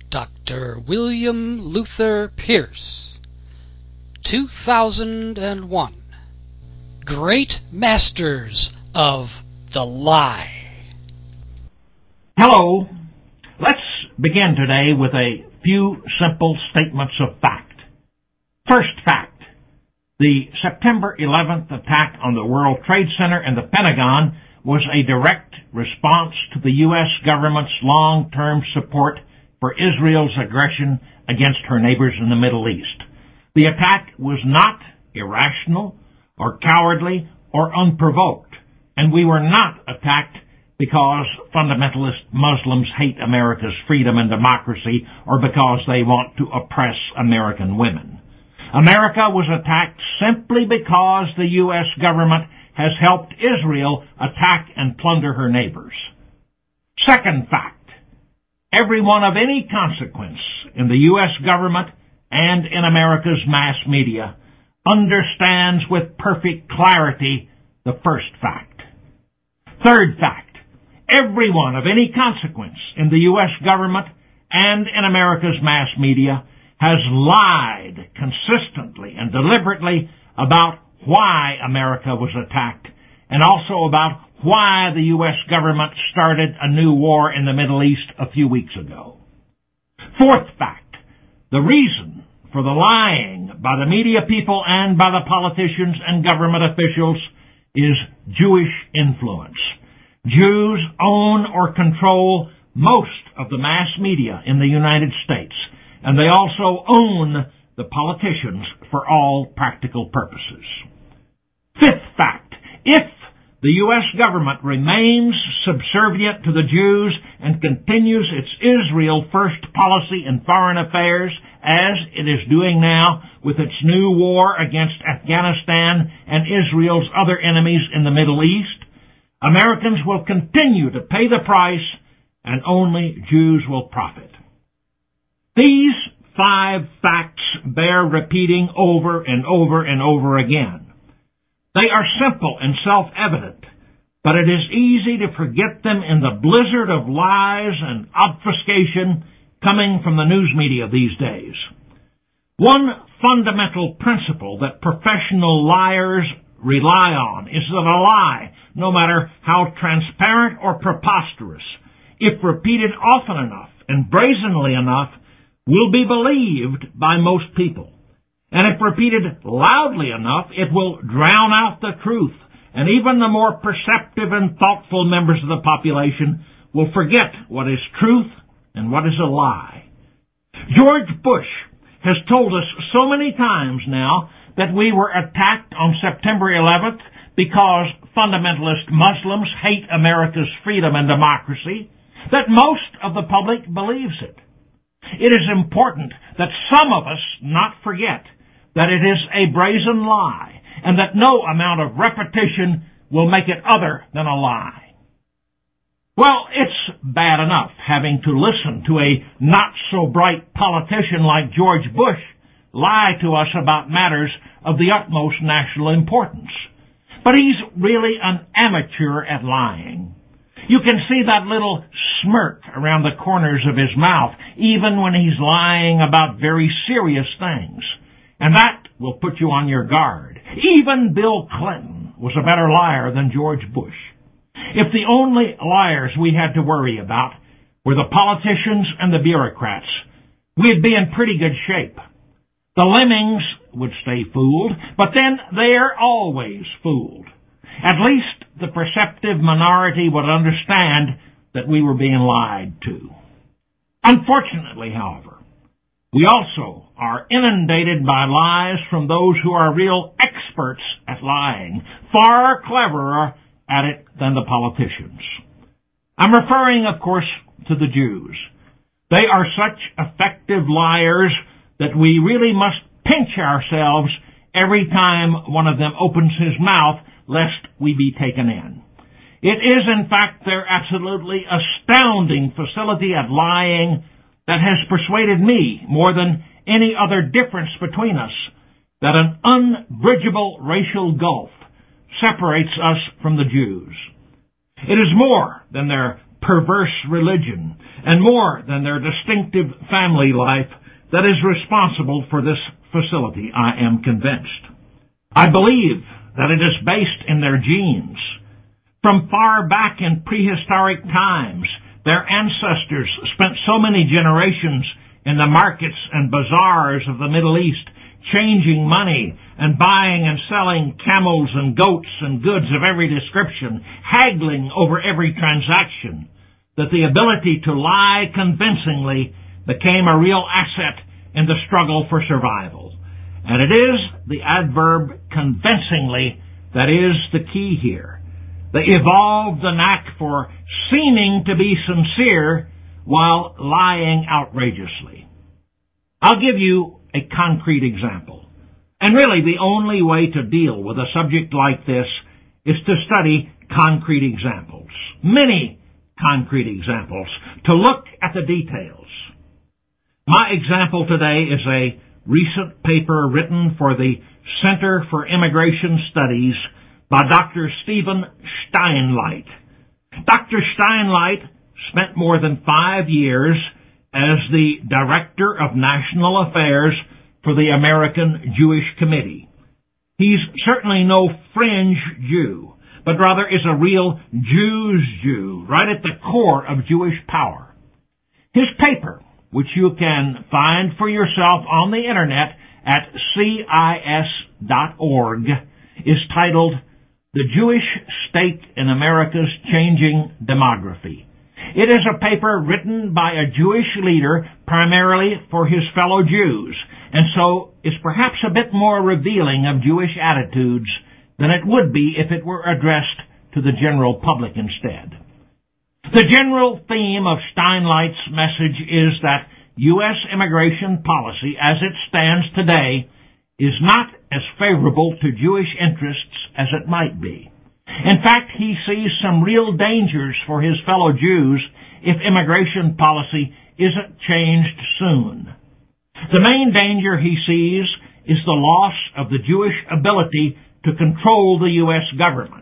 Dr. William Luther Pierce, 2001. Great Masters of the Lie. Hello. Let's begin today with a few simple statements of fact. First fact. The September 11th attack on the World Trade Center and the Pentagon was a direct response to the U.S. government's long-term support for Israel's aggression against her neighbors in the Middle East. The attack was not irrational or cowardly or unprovoked, and we were not attacked because fundamentalist Muslims hate America's freedom and democracy or because they want to oppress American women. America was attacked simply because the U.S. government has helped Israel attack and plunder her neighbors. Second fact. Everyone of any consequence in the U.S. government and in America's mass media understands with perfect clarity the first fact. Third fact. Everyone of any consequence in the U.S. government and in America's mass media has lied consistently and deliberately about why America was attacked and also about why the U.S. government started a new war in the Middle East a few weeks ago. Fourth fact, the reason for the lying by the media people and by the politicians and government officials is Jewish influence. Jews own or control most of the mass media in the United States, and they also own the politicians for all practical purposes. Fifth fact, if the U.S. government remains subservient to the Jews and continues its Israel-first policy in foreign affairs, as it is doing now with its new war against Afghanistan and Israel's other enemies in the Middle East, Americans will continue to pay the price and only Jews will profit. These 5 facts bear repeating over and over and over again. They are simple and self-evident, but it is easy to forget them in the blizzard of lies and obfuscation coming from the news media these days. One fundamental principle that professional liars rely on is that a lie, no matter how transparent or preposterous, if repeated often enough and brazenly enough, will be believed by most people. And if repeated loudly enough, it will drown out the truth, and even the more perceptive and thoughtful members of the population will forget what is truth and what is a lie. George Bush has told us so many times now that we were attacked on September 11th because fundamentalist Muslims hate America's freedom and democracy, that most of the public believes it. It is important that some of us not forget that it is a brazen lie, and that no amount of repetition will make it other than a lie. Well, it's bad enough having to listen to a not-so-bright politician like George Bush lie to us about matters of the utmost national importance. But he's really an amateur at lying. You can see that little smirk around the corners of his mouth, even when he's lying about very serious things. And that will put you on your guard. Even Bill Clinton was a better liar than George Bush. If the only liars we had to worry about were the politicians and the bureaucrats, we'd be in pretty good shape. The lemmings would stay fooled, but then they're always fooled. At least the perceptive minority would understand that we were being lied to. Unfortunately, however, we also are inundated by lies from those who are real experts at lying, far cleverer at it than the politicians. I'm referring, of course, to the Jews. They are such effective liars that we really must pinch ourselves every time one of them opens his mouth, lest we be taken in. It is, in fact, their absolutely astounding facility at lying that has persuaded me, more than any other difference between us, that an unbridgeable racial gulf separates us from the Jews. It is more than their perverse religion, and more than their distinctive family life that is responsible for this facility, I am convinced. I believe that it is based in their genes. From far back in prehistoric times, their ancestors spent so many generations in the markets and bazaars of the Middle East, changing money and buying and selling camels and goats and goods of every description, haggling over every transaction, that the ability to lie convincingly became a real asset in the struggle for survival. And it is the adverb convincingly that is the key here. They evolved the knack for seeming to be sincere while lying outrageously. I'll give you a concrete example. And really, the only way to deal with a subject like this is to study concrete examples, many concrete examples, to look at the details. My example today is a recent paper written for the Center for Immigration Studies by Dr. Stephen Steinleit. Dr. Steinleit spent more than 5 years as the Director of National Affairs for the American Jewish Committee. He's certainly no fringe Jew, but rather is a real Jew's Jew, right at the core of Jewish power. His paper, which you can find for yourself on the internet at CIS.org, is titled The Jewish State in America's Changing Demography. It is a paper written by a Jewish leader primarily for his fellow Jews, and so is perhaps a bit more revealing of Jewish attitudes than it would be if it were addressed to the general public instead. The general theme of Steinleit's message is that U.S. immigration policy as it stands today is not as favorable to Jewish interests as it might be. In fact, he sees some real dangers for his fellow Jews if immigration policy isn't changed soon. The main danger he sees is the loss of the Jewish ability to control the U.S. government.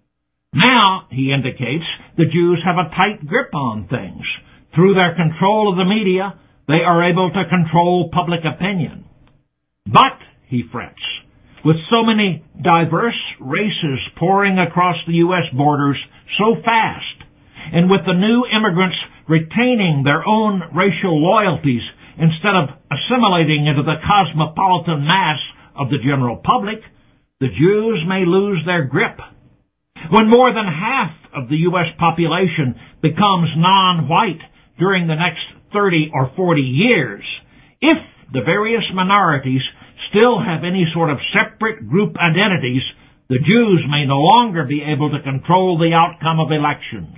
Now, he indicates, the Jews have a tight grip on things. Through their control of the media, they are able to control public opinion. But, he frets, with so many diverse races pouring across the U.S. borders so fast, and with the new immigrants retaining their own racial loyalties instead of assimilating into the cosmopolitan mass of the general public, the Jews may lose their grip. When more than half of the U.S. population becomes non-white during the next 30 or 40 years, if the various minorities still have any sort of separate group identities, the Jews may no longer be able to control the outcome of elections.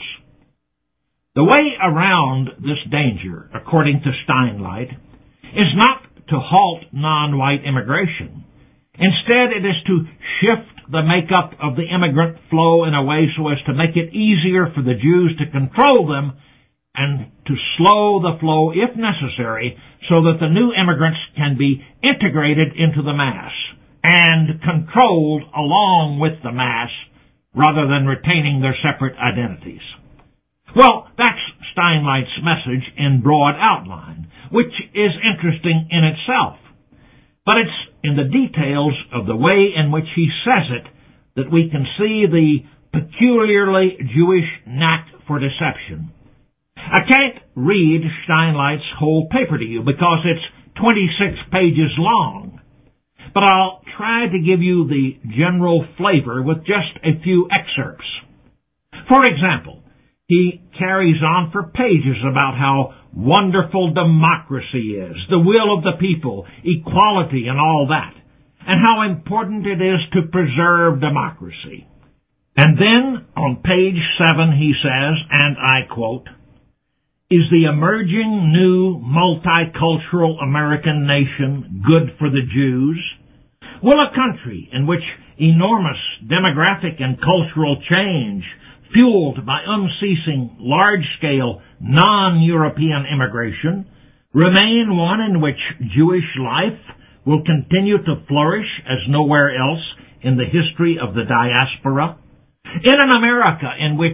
The way around this danger, according to Steinleit, is not to halt non-white immigration. Instead, it is to shift the makeup of the immigrant flow in a way so as to make it easier for the Jews to control them and to slow the flow if necessary so that the new immigrants can be integrated into the mass and controlled along with the mass rather than retaining their separate identities. Well, that's Steinleit's message in broad outline, which is interesting in itself. But it's in the details of the way in which he says it that we can see the peculiarly Jewish knack for deception. I can't read Steinleit's whole paper to you because it's 26 pages long, but I'll try to give you the general flavor with just a few excerpts. For example, he carries on for pages about how wonderful democracy is, the will of the people, equality, and all that, and how important it is to preserve democracy. And then, on page 7, he says, and I quote, "Is the emerging new multicultural American nation good for the Jews? Will a country in which enormous demographic and cultural change, fueled by unceasing, large-scale, non-European immigration, remain one in which Jewish life will continue to flourish as nowhere else in the history of the diaspora? In an America in which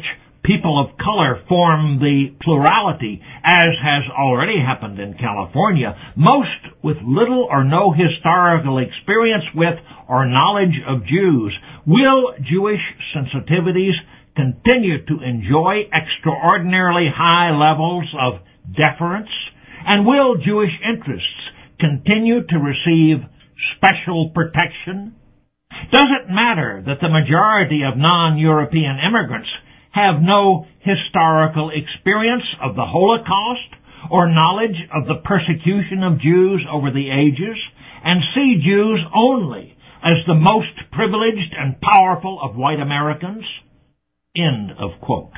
people of color form the plurality, as has already happened in California, most with little or no historical experience with or knowledge of Jews, will Jewish sensitivities continue to enjoy extraordinarily high levels of deference? And will Jewish interests continue to receive special protection? Does it matter that the majority of non-European immigrants have no historical experience of the Holocaust or knowledge of the persecution of Jews over the ages, and see Jews only as the most privileged and powerful of white Americans? End of quote.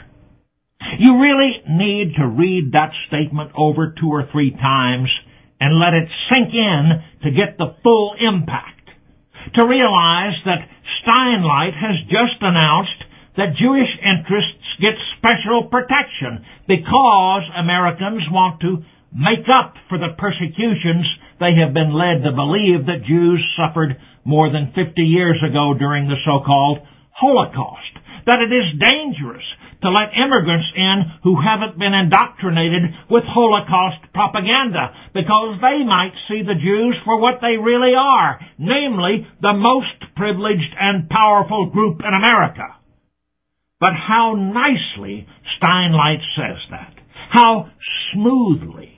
You really need to read that statement over 2 or 3 times and let it sink in to get the full impact. To realize that Steinleit has just announced that Jewish interests get special protection because Americans want to make up for the persecutions they have been led to believe that Jews suffered more than 50 years ago during the so-called Holocaust. That it is dangerous to let immigrants in who haven't been indoctrinated with Holocaust propaganda, because they might see the Jews for what they really are, namely the most privileged and powerful group in America. But how nicely Steinleit says that. How smoothly.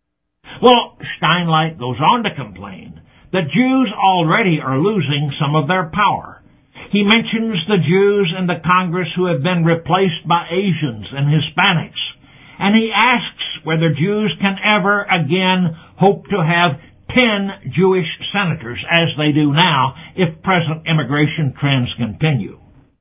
Well, Steinleit goes on to complain that Jews already are losing some of their power. He mentions the Jews in the Congress who have been replaced by Asians and Hispanics, and he asks whether Jews can ever again hope to have 10 Jewish senators, as they do now, if present immigration trends continue.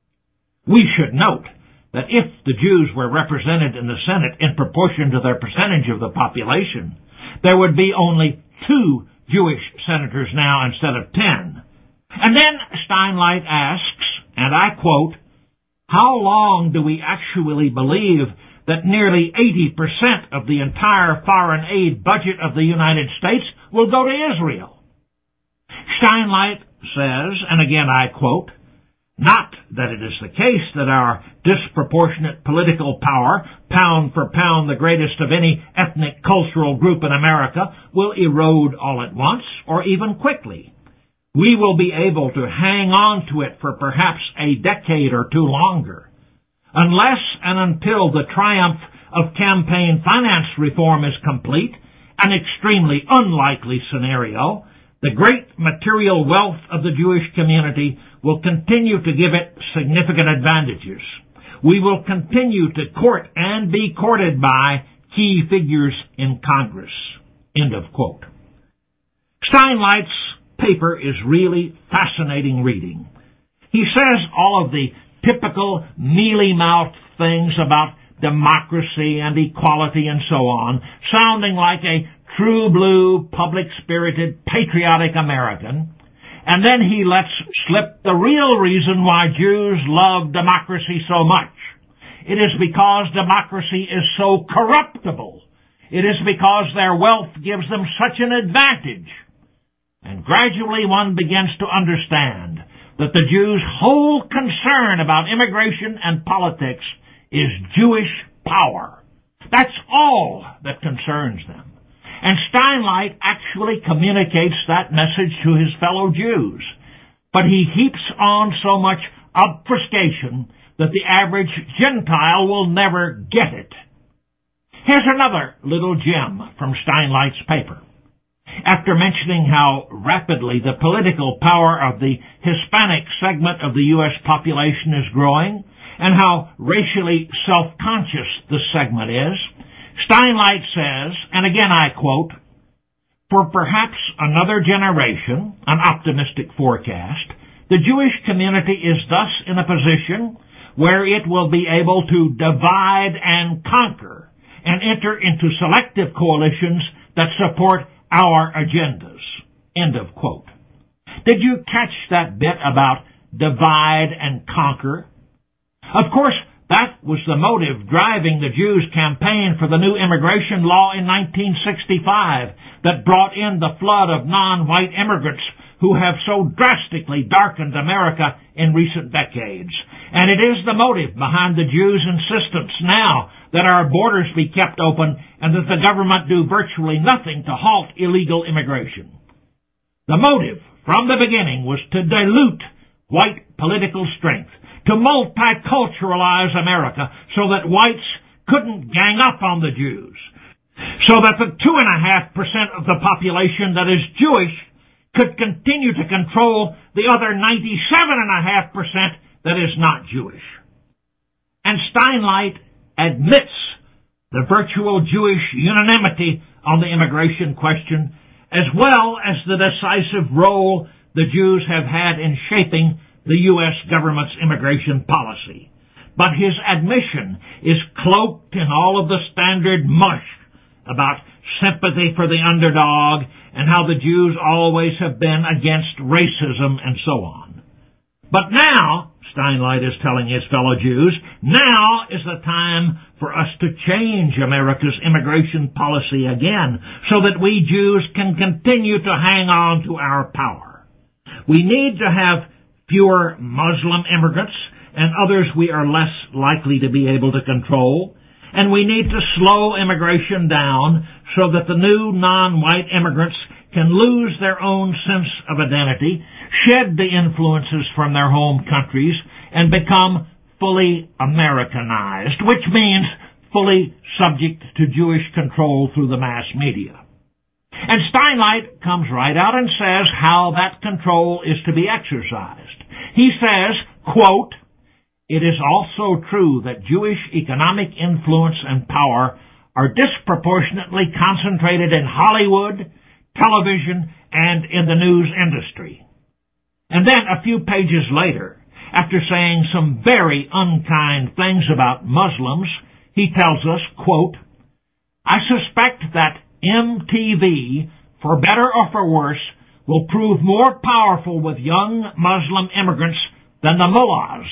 We should note that if the Jews were represented in the Senate in proportion to their percentage of the population, there would be only 2 Jewish senators now instead of 10. And then Steinleit asks, and I quote, how long do we actually believe that nearly 80% of the entire foreign aid budget of the United States will go to Israel? Steinleit says, and again I quote, not that it is the case that our disproportionate political power, pound for pound the greatest of any ethnic cultural group in America, will erode all at once or even quickly. We will be able to hang on to it for perhaps a decade or 2 longer. Unless and until the triumph of campaign finance reform is complete, an extremely unlikely scenario, the great material wealth of the Jewish community will continue to give it significant advantages. We will continue to court and be courted by key figures in Congress. End of quote. Steinleit's paper is really fascinating reading. He says all of the typical mealy-mouthed things about democracy and equality and so on, sounding like a true-blue, public-spirited, patriotic American, and then he lets slip the real reason why Jews love democracy so much. It is because democracy is so corruptible. It is because their wealth gives them such an advantage. And gradually one begins to understand that the Jews' whole concern about immigration and politics is Jewish power. That's all that concerns them. And Steinleit actually communicates that message to his fellow Jews. But he heaps on so much obfuscation that the average Gentile will never get it. Here's another little gem from Steinleit's paper. After mentioning how rapidly the political power of the Hispanic segment of the U.S. population is growing, and how racially self-conscious this segment is, Steinleit says, and again I quote, for perhaps another generation, an optimistic forecast, the Jewish community is thus in a position where it will be able to divide and conquer and enter into selective coalitions that support our agendas. End of quote. Did you catch that bit about divide and conquer? Of course, that was the motive driving the Jews' campaign for the new immigration law in 1965 that brought in the flood of non-white immigrants who have so drastically darkened America in recent decades. And it is the motive behind the Jews' insistence now that our borders be kept open and that the government do virtually nothing to halt illegal immigration. The motive from the beginning was to dilute white political strength, to multiculturalize America so that whites couldn't gang up on the Jews, so that the 2.5% of the population that is Jewish could continue to control the other 97.5% that is not Jewish. And Steinlein admits the virtual Jewish unanimity on the immigration question, as well as the decisive role the Jews have had in shaping the U.S. government's immigration policy. But his admission is cloaked in all of the standard mush about sympathy for the underdog and how the Jews always have been against racism and so on. But now, Steinlein is telling his fellow Jews, now is the time for us to change America's immigration policy again so that we Jews can continue to hang on to our power. We need to have fewer Muslim immigrants and others we are less likely to be able to control. And we need to slow immigration down so that the new non-white immigrants can lose their own sense of identity, shed the influences from their home countries, and become fully Americanized, which means fully subject to Jewish control through the mass media. And Steinlein comes right out and says how that control is to be exercised. He says, quote, "It is also true that Jewish economic influence and power are disproportionately concentrated in Hollywood, television, and in the news industry." And then a few pages later, after saying some very unkind things about Muslims, he tells us, quote, "I suspect that MTV, for better or for worse, will prove more powerful with young Muslim immigrants than the mullahs."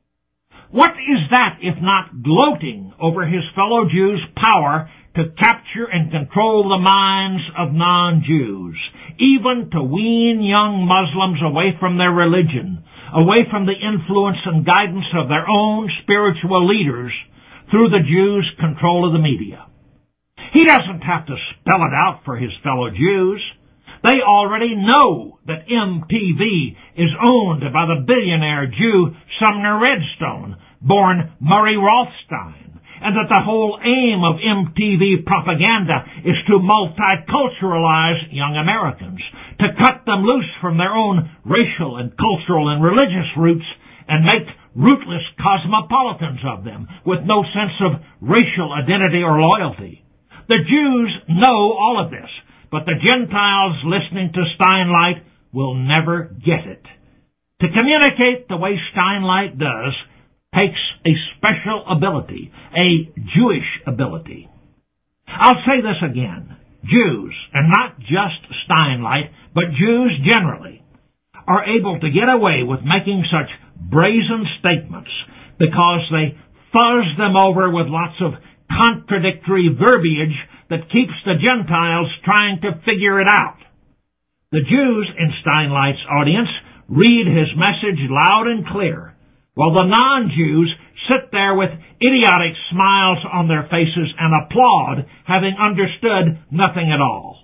What is that if not gloating over his fellow Jews' power to capture and control the minds of non-Jews, even to wean young Muslims away from their religion, away from the influence and guidance of their own spiritual leaders through the Jews' control of the media? He doesn't have to spell it out for his fellow Jews. They already know that MTV is owned by the billionaire Jew Sumner Redstone, born Murray Rothstein, and that the whole aim of MTV propaganda is to multiculturalize young Americans, to cut them loose from their own racial and cultural and religious roots and make rootless cosmopolitans of them with no sense of racial identity or loyalty. The Jews know all of this, but the Gentiles listening to Steinlein will never get it. To communicate the way Steinlein does takes a special ability, a Jewish ability. I'll say this again. Jews, and not just Steinlein, but Jews generally, are able to get away with making such brazen statements because they fuzz them over with lots of contradictory verbiage that keeps the Gentiles trying to figure it out. The Jews in Steinlein's audience read his message loud and clear, while the non-Jews sit there with idiotic smiles on their faces and applaud, having understood nothing at all.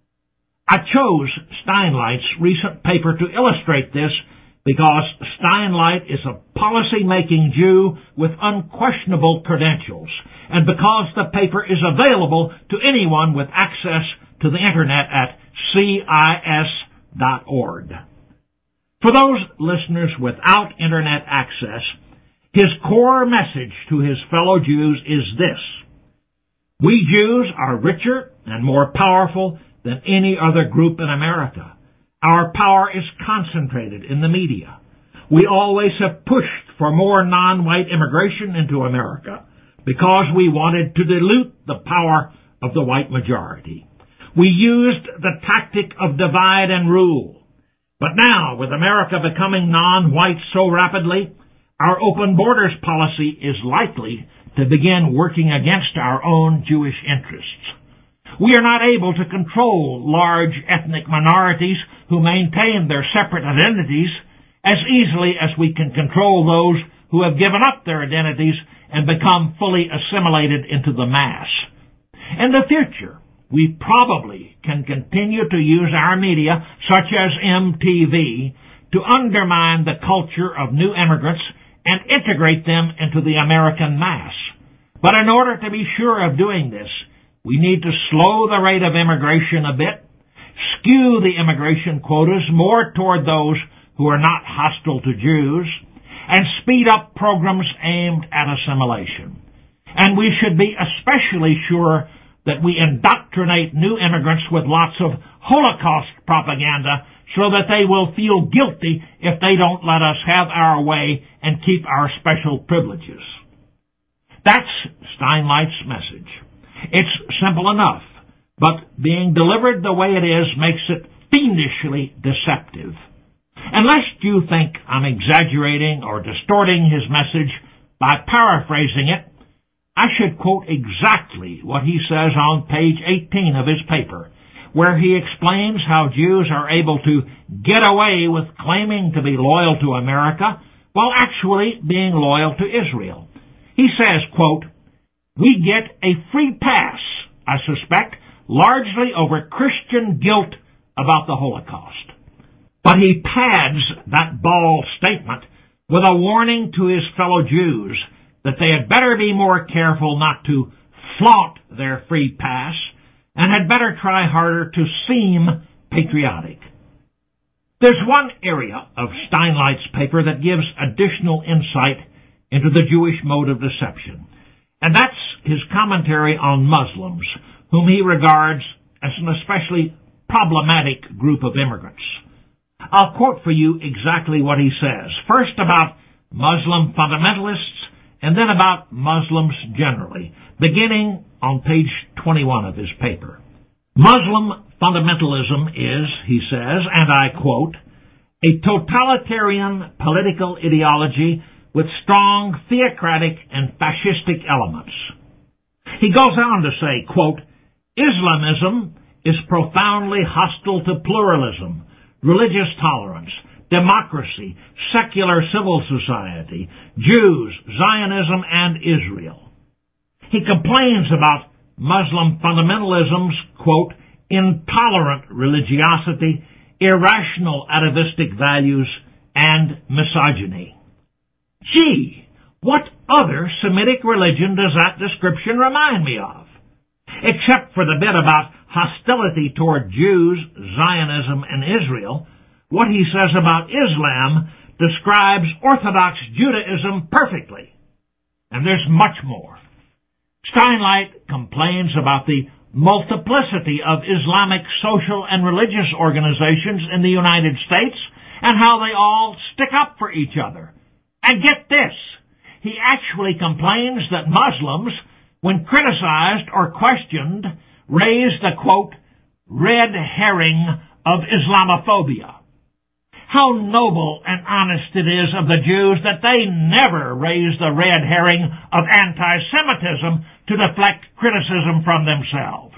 I chose Steinlein's recent paper to illustrate this because Steinlein is a policy-making Jew with unquestionable credentials, and because the paper is available to anyone with access to the Internet at CIS.org. For those listeners without Internet access, his core message to his fellow Jews is this: we Jews are richer and more powerful than any other group in America. Our power is concentrated in the media. We always have pushed for more non-white immigration into America because we wanted to dilute the power of the white majority. We used the tactic of divide and rule. But now, with America becoming non-white so rapidly, our open borders policy is likely to begin working against our own Jewish interests. We are not able to control large ethnic minorities who maintain their separate identities as easily as we can control those who have given up their identities and become fully assimilated into the mass. In the future, we probably can continue to use our media, such as MTV, to undermine the culture of new immigrants and integrate them into the American mass. But in order to be sure of doing this, we need to slow the rate of immigration a bit, skew the immigration quotas more toward those who are not hostile to Jews, and speed up programs aimed at assimilation. And we should be especially sure that we indoctrinate new immigrants with lots of Holocaust propaganda so that they will feel guilty if they don't let us have our way and keep our special privileges. That's Steinleit's message. It's simple enough, but being delivered the way it is makes it fiendishly deceptive. Unless you think I'm exaggerating or distorting his message by paraphrasing it, I should quote exactly what he says on page 18 of his paper, where he explains how Jews are able to get away with claiming to be loyal to America while actually being loyal to Israel. He says, quote, "We get a free pass, I suspect, largely over Christian guilt about the Holocaust." But he pads that bald statement with a warning to his fellow Jews that they had better be more careful not to flaunt their free pass and had better try harder to seem patriotic. There's one area of Steinleit's paper that gives additional insight into the Jewish mode of deception, and that's his commentary on Muslims, whom he regards as an especially problematic group of immigrants. I'll quote for you exactly what he says, first about Muslim fundamentalists and then about Muslims generally, beginning on page 21 of his paper. Muslim fundamentalism is, he says, and I quote, "a totalitarian political ideology with strong theocratic and fascistic elements." He goes on to say, quote, "Islamism is profoundly hostile to pluralism, religious tolerance, democracy, secular civil society, Jews, Zionism, and Israel." He complains about Muslim fundamentalism's, quote, "intolerant religiosity, irrational atavistic values, and misogyny." Gee, what other Semitic religion does that description remind me of? Except for the bit about hostility toward Jews, Zionism, and Israel, what he says about Islam describes Orthodox Judaism perfectly. And there's much more. Steinleit complains about the multiplicity of Islamic social and religious organizations in the United States and how they all stick up for each other. And get this, he actually complains that Muslims, when criticized or questioned, raise the, quote, "red herring of Islamophobia." How noble and honest it is of the Jews that they never raise the red herring of anti-Semitism to deflect criticism from themselves.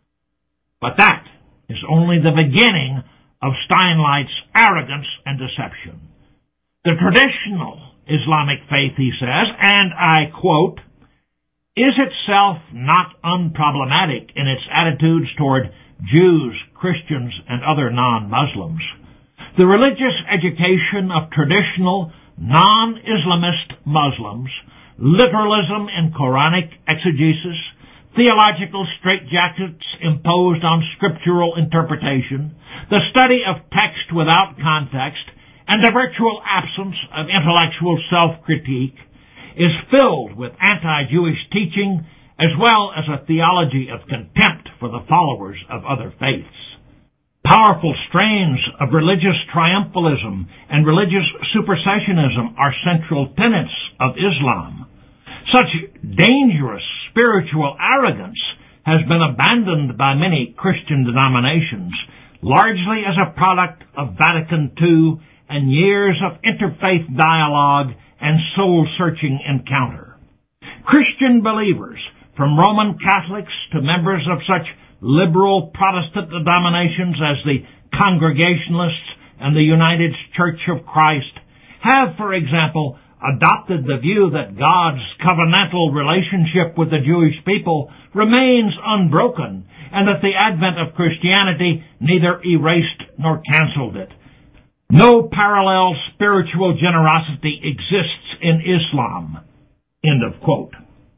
But that is only the beginning of Steinleit's arrogance and deception. The traditional Islamic faith, he says, and I quote, "is itself not unproblematic in its attitudes toward Jews, Christians, and other non-Muslims. The religious education of traditional non-Islamist Muslims, literalism in Quranic exegesis, theological straitjackets imposed on scriptural interpretation, the study of text without context, and the virtual absence of intellectual self-critique is filled with anti-Jewish teaching as well as a theology of contempt for the followers of other faiths. Powerful strains of religious triumphalism and religious supersessionism are central tenets of Islam. Such dangerous spiritual arrogance has been abandoned by many Christian denominations, largely as a product of Vatican II and years of interfaith dialogue and soul-searching encounter. Christian believers, from Roman Catholics to members of such liberal Protestant denominations as the Congregationalists and the United Church of Christ have, for example, adopted the view that God's covenantal relationship with the Jewish people remains unbroken, and that the advent of Christianity neither erased nor canceled it. No parallel spiritual generosity exists in Islam. End of quote.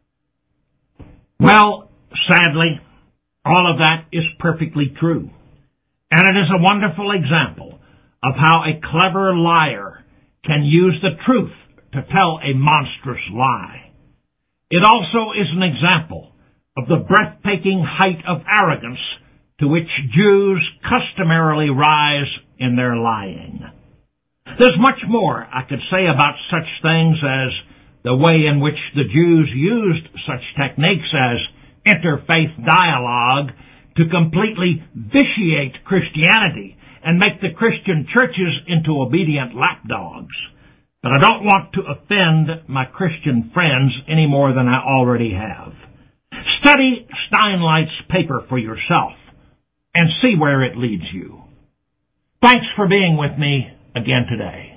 Well, sadly, all of that is perfectly true. And it is a wonderful example of how a clever liar can use the truth to tell a monstrous lie. It also is an example of the breathtaking height of arrogance to which Jews customarily rise in their lying. There's much more I could say about such things as the way in which the Jews used such techniques as interfaith dialogue to completely vitiate Christianity and make the Christian churches into obedient lapdogs. But I don't want to offend my Christian friends any more than I already have. Study Steinleit's paper for yourself and see where it leads you. Thanks for being with me again today.